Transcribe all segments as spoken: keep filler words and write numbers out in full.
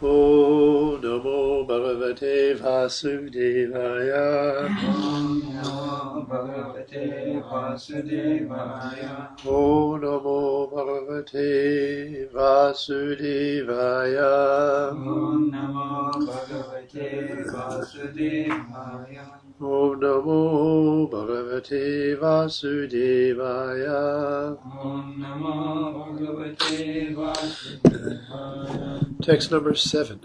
Om Namo Bhagavate Vasudevaya. Om Namo Bhagavate Vasudevaya. Om Namo Bhagavate Vasudevaya. Om Namo Bhagavate Vasudevaya. Om Namo Bhagavate Vasudevaya. Om Namo Bhagavate Vasudevaya. Text number seven.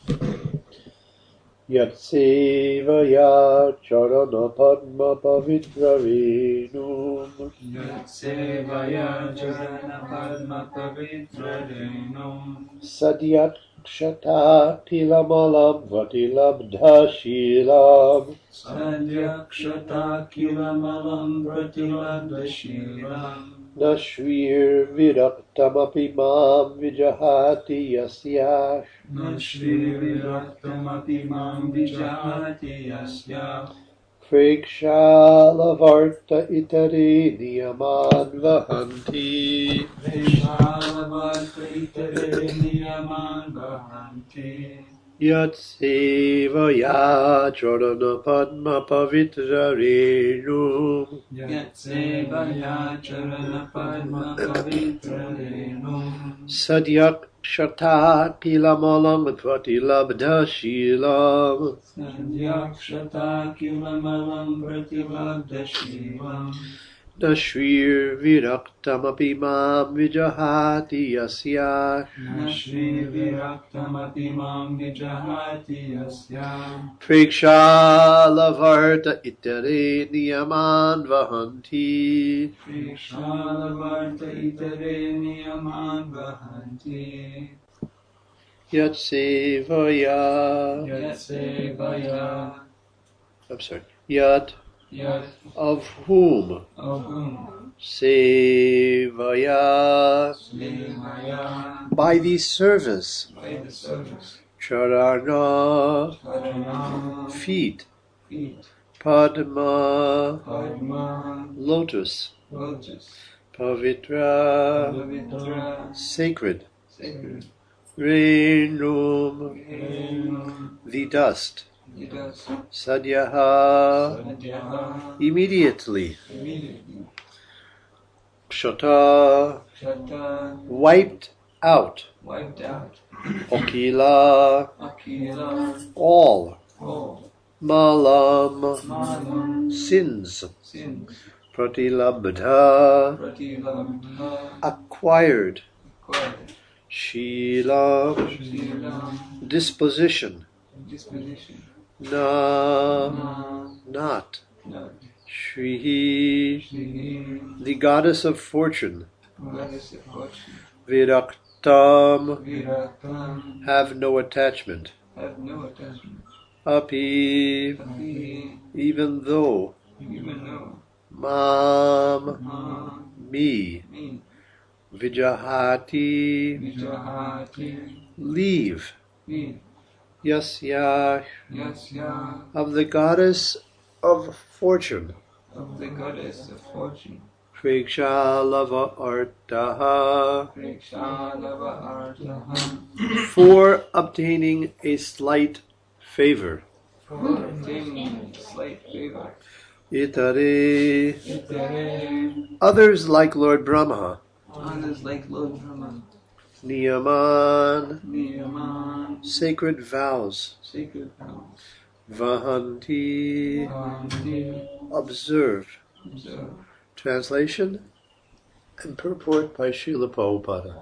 Yatsevaya charana padma pavitra renum. Yatsevaya Jarana Padma Pavitra Renum. Sadyat kshata tilamalam vatilabdha shilam. Sadyakshata Kilamalam Pratilabdashilam. Nashvir viraktamaphi mam vijahati yasyash. Nashri Viraktamati Mam Vijahati Yasya. Prekshalavarta itare niyaman vahanti. Veshalavata Itere Niyaman Vahanti. Yatsevaya charana padma pavitra renum. Yatsevaya Charana Padma Pavitra Renum. Sadyak shata kilamalam pratilabdha shilam. Sadyakshata Kilamalam Pratilabdashivam. Nashvir viraktamaphi mam vijahati yasyash. Nashri Viraktamati Mam Vijahati Yasya. Prekshalavarta itare niyaman vahanti. Shalavarta Itere Niyaman Vahanti. Yatsevaya. Yatsevaya. I'm sorry. Yat Yat of whom? of whom? Sevaya. Svevaya. By the service. By the service. Charana. Padma. Feet. Feet. Padma. Padma. Lotus. Lotus. Pavitra. Pavitra. Sacred. Sacred. Renum. Renum. The dust. Yidas. Sadyaha. Sadhyaha. Immediately. Immediately. Kshata. Shata. Wiped out. Wiped out. Okila. Akila. All. All. Malam. Malam. Sins. Sins. Pratilabdha. Pratilabdha. Acquired. Acquired. Shila. Shilam. Disposition. Disposition. Na. Na. Not. Not. Shrihi. Shri. The goddess of fortune. Goddess of fortune. Viraktam. Viraktam. Have no attachment. Have no attachment. Api. Api. Even though. Even though. Mam. Ma. Me. Me. Vijahati. Vijahati. Leave. Me. Yasya. Yasya. Of the goddess of fortune. Of the goddess of fortune. Prekshalava artaha. Prekshalava artaha. For obtaining a slight favor. For obtaining slight favor. Itare. Itere. Others like Lord Brahma. Others like Lord Brahma. Niyaman. Niyaman. Sacred vows. Sacred vows. Vahanti. Vahanti. Observe. Observe. Translation and purport by Srila Prabhupada.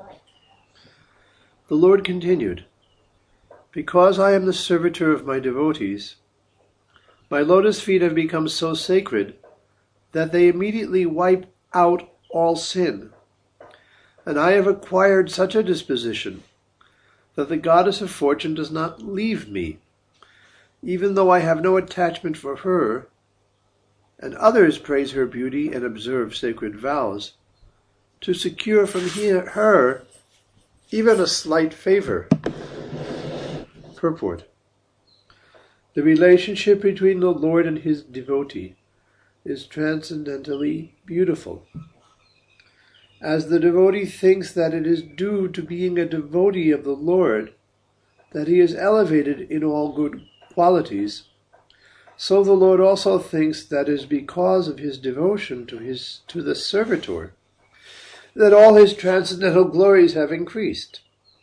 The Lord continued, because I am the servitor of my devotees, my lotus feet have become so sacred that they immediately wipe out all sin. And I have acquired such a disposition that the goddess of fortune does not leave me, even though I have no attachment for her, and others praise her beauty and observe sacred vows, to secure from her even a slight favor. Purport. The relationship between the Lord and his devotee is transcendently beautiful. As the devotee thinks that it is due to being a devotee of the Lord that he is elevated in all good qualities, so the Lord also thinks that it is because of his devotion to his to the servitor that all his transcendental glories have increased.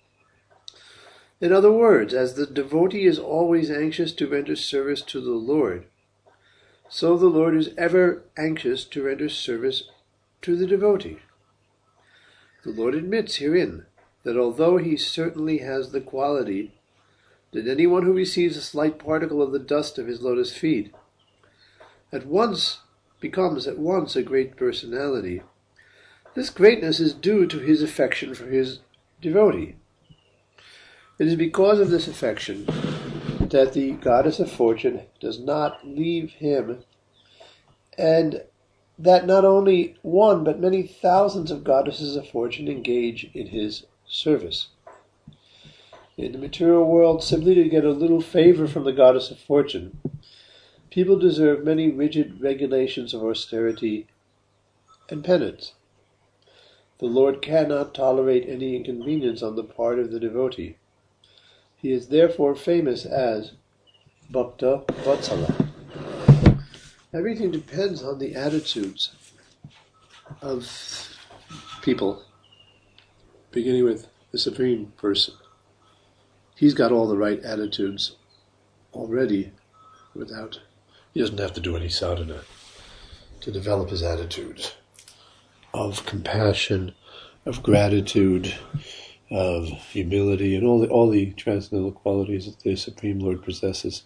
In other words, as the devotee is always anxious to render service to the Lord, so the Lord is ever anxious to render service to the devotee. The Lord admits herein that although he certainly has the quality that anyone who receives a slight particle of the dust of his lotus feet at once becomes at once a great personality, this greatness is due to his affection for his devotee. It is because of this affection that the goddess of fortune does not leave him, and that not only one but many thousands of goddesses of fortune engage in his service. In the material world, simply to get a little favor from the goddess of fortune, people deserve many rigid regulations of austerity and penance. The Lord cannot tolerate any inconvenience on the part of the devotee. He is therefore famous as Bhakta Vatsala. Everything depends on the attitudes of people, beginning with the Supreme Person. He's got all the right attitudes already without, he doesn't have to do any sadhana to develop his attitudes of compassion, of gratitude, of humility, and all the all the transcendental qualities that the Supreme Lord possesses.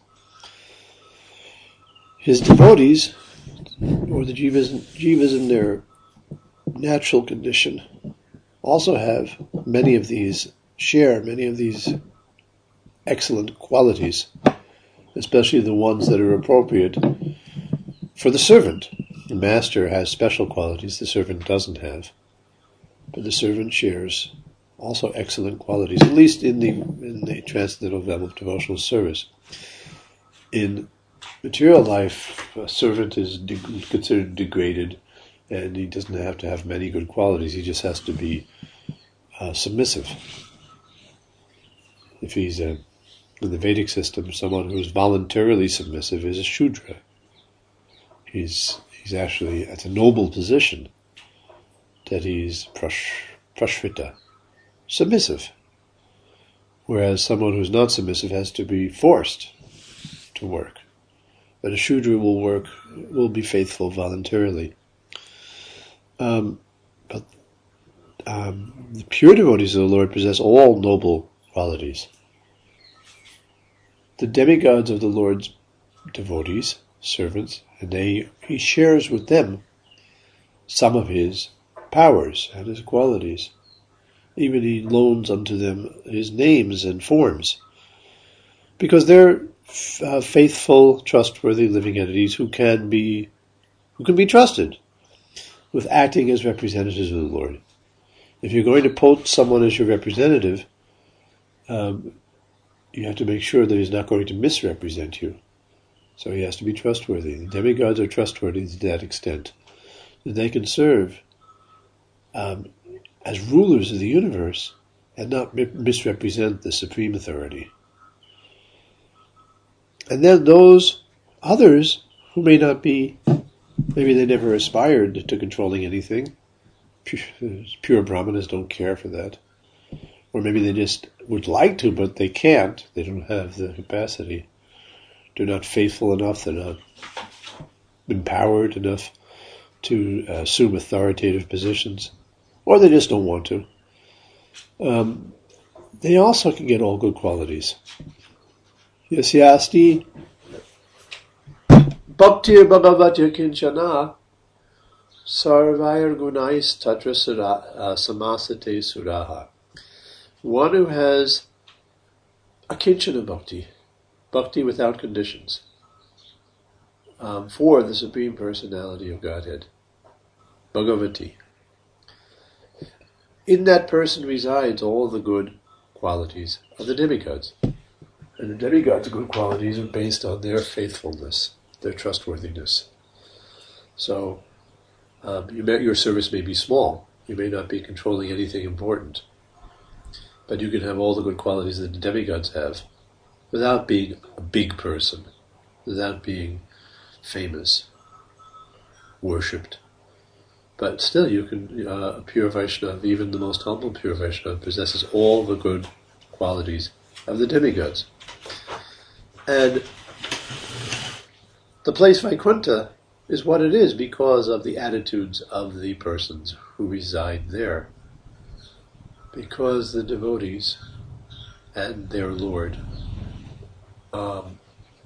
His devotees, or the jivas, jivas in their natural condition, also have many of these, share many of these excellent qualities, especially the ones that are appropriate for the servant. The master has special qualities the servant doesn't have, but the servant shares also excellent qualities, at least in the in the transcendental realm of devotional service. In material life, a servant is de- considered degraded, and he doesn't have to have many good qualities. He just has to be uh, submissive. If he's a, in the Vedic system, someone who is voluntarily submissive is a Shudra. He's he's actually at a noble position that he's prash, prashrita, submissive. Whereas someone who's not submissive has to be forced to work. But a Shudra will work, will be faithful voluntarily. Um, but um, the pure devotees of the Lord possess all noble qualities. The demigods of the Lord's devotees, servants, and they he shares with them some of his powers and his qualities. Even he loans unto them his names and forms, because they're uh, faithful, trustworthy living entities who can be who can be trusted with acting as representatives of the Lord. If you're going to put someone as your representative, um, you have to make sure that he's not going to misrepresent you. So he has to be trustworthy. The demigods are trustworthy to that extent that they can serve um, as rulers of the universe and not mi- misrepresent the supreme authority. And then those others who may not be, maybe they never aspired to controlling anything. Pure, pure Brahmanas don't care for that. Or maybe they just would like to, but they can't. They don't have the capacity. They're not faithful enough. They're not empowered enough to uh, assume authoritative positions. Or they just don't want to. Um, they also can get all good qualities. Yasyasti bhaktir bhagavatya kinchana sarvair gunais tatra samasate suraha. One who has a kinchana bhakti, bhakti without conditions, um, for the Supreme Personality of Godhead, Bhagavati. In that person resides all the good qualities of the demigods. And the demigods' good qualities are based on their faithfulness, their trustworthiness. So, um, you may, your service may be small. You may not be controlling anything important. But you can have all the good qualities that the demigods have without being a big person, without being famous, worshipped. But still you can, uh, a pure Vaishnava, even the most humble pure Vaishnava, possesses all the good qualities of the demigods. And the place Vaikuntha is what it is because of the attitudes of the persons who reside there. Because the devotees and their Lord um,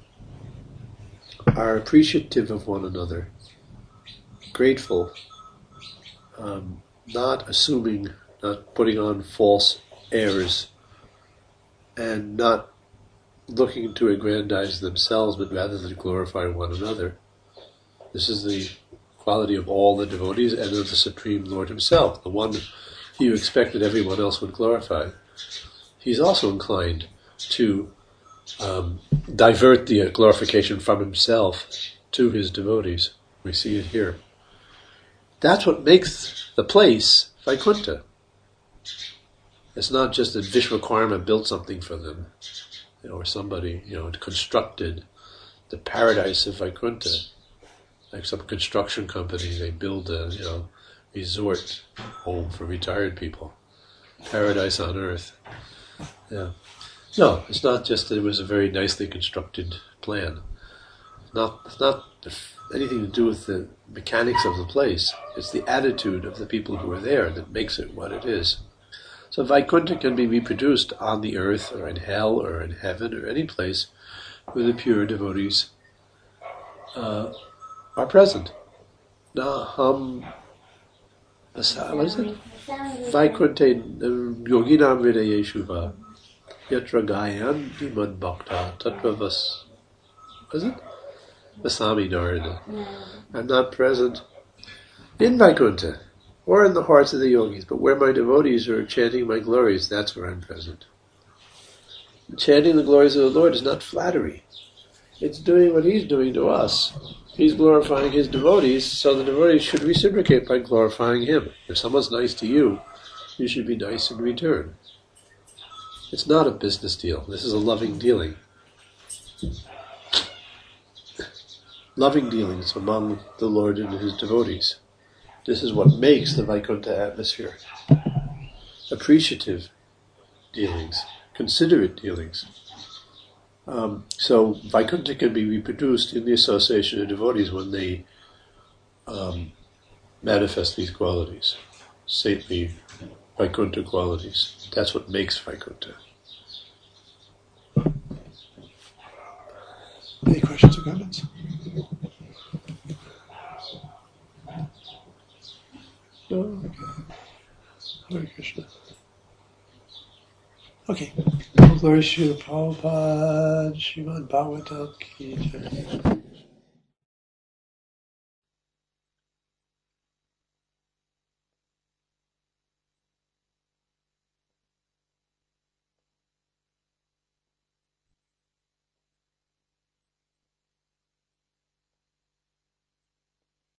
are appreciative of one another, grateful, um, not assuming, not putting on false airs, and not looking to aggrandize themselves, but rather than glorify one another. This is the quality of all the devotees and of the Supreme Lord Himself, the one you expect that everyone else would glorify. He's also inclined to um, divert the glorification from Himself to His devotees. We see it here. That's what makes the place Vaikuntha. It's not just that Vishwakarma built something for them, you know, or somebody, you know, constructed the paradise of Vaikuntha. Like some construction company, they build a, you know, resort home for retired people. Paradise on earth. Yeah. No, it's not just that it was a very nicely constructed plan. It's not, it's not anything to do with the mechanics of the place. It's the attitude of the people who are there that makes it what it is. So Vaikuntha can be reproduced on the earth or in hell or in heaven or any place where the pure devotees uh, are present. Naham, what is it? Vaikunthe yoginam vidayeshuva yatra gayanti mad bhakta tattva vas. What is it? Vasami Narada. I'm not present in Vaikuntha or in the hearts of the yogis, but where my devotees are chanting my glories, that's where I'm present. Chanting the glories of the Lord is not flattery. It's doing what He's doing to us. He's glorifying His devotees, so the devotees should reciprocate by glorifying Him. If someone's nice to you, you should be nice in return. It's not a business deal. This is a loving dealing. Loving dealings among the Lord and His devotees. This is what makes the Vaikuntha atmosphere. Appreciative dealings, considerate dealings. Um, so Vaikuntha can be reproduced in the association of devotees when they um, manifest these qualities, saintly Vaikuntha qualities. That's what makes Vaikuntha. Any questions or comments? No? Okay. Hare Krishna. Okay. Glory Srila Prabhupada, Srimad Bhagavatam Ki Jai.